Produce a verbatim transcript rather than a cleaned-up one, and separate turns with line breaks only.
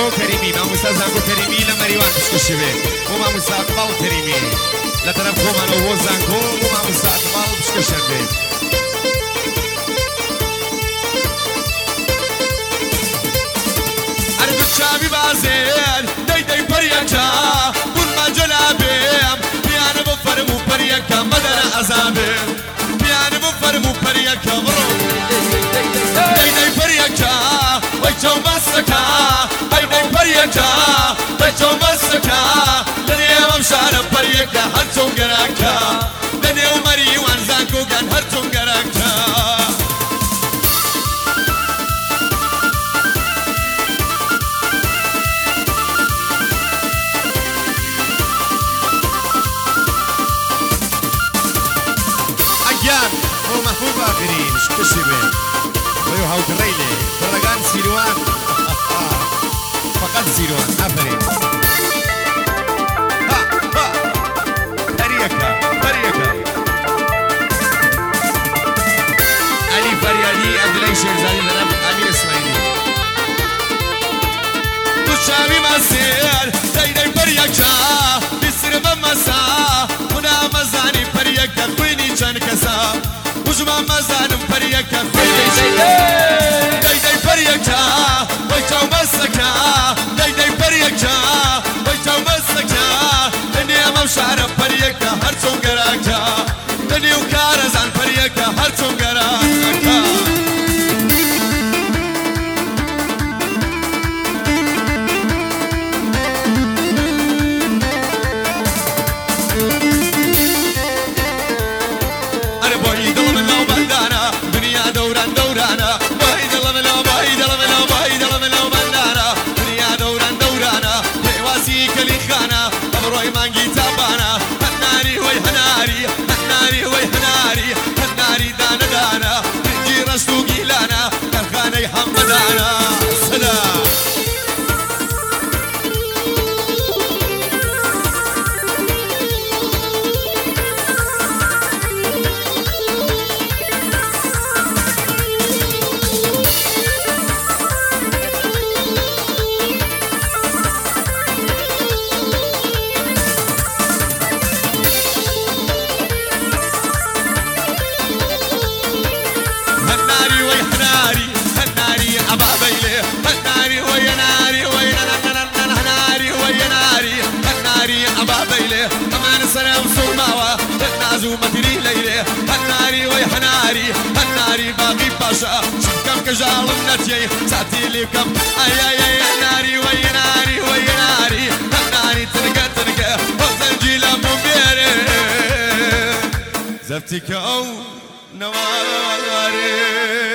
زانکۆ کەریمی مامۆستا زانکۆ کەریمی لە مەریوان پشتکشی بێ بۆ مامۆستا ئەقباڵ کەریمی لە تەرەف خۆمانەوە بۆ زانکۆ بۆ مامۆستا ئەقباڵ پشتکەشەر بێ هەردوو چاوی بازێن دەی دەی پەریەکە بوونمە جەلابێم پیانە بۆ فەرم و پەریەکە مەدەرە ئەزابێم پیانە بۆ فەرم و پەریەکە بڕۆ دەی دەی پەریەکە وەی چاو مەستەکە ئەی دەی پەریەکە وەی چاو مەستەکە لەنێوەم شارە پەریەکە هەر چۆن گەراکە لەنێو مەریوان زانکۆگان هەر چۆن گەراکە هو محفوظ باقرين مش كشبه ويو هاو تريلي فرقان سيروان فقط سيروان افرين ها ها فريكا فريكا علي فريالي عبدالله شيرزادي لرب امير اسماعيلي تشامي مسير داي داي فريكا بسر ممسا منا مزاني فريكا خويني چند كسا وجمع مزانم فريكا خويني داي داي فريكا ويتاو مسكا داي داي فريكا ويتاو مسكا دني امام شعر فريكا هر چون گراكا دني وكارزان فريكا هر چون گراكا حمدانا سلام هناري ويحناري هناري أبابيلي هناري ويناري ويناري ويناري هناري أبابيلي كمان سلام سوماوا النازو مدري ليلي هناري ويحناري هناري باقي باشا شكم كجال منتي ساتي لي كم أي أي أي هناري ويناري ويناري هناري تنقى تنقى وزنجي لمبيري زفتك أو نواري